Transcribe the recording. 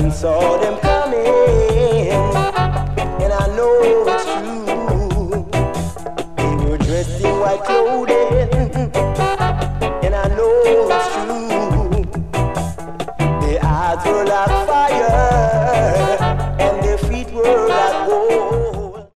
done saw them coming, and I know it's true. They were dressed in white clothing,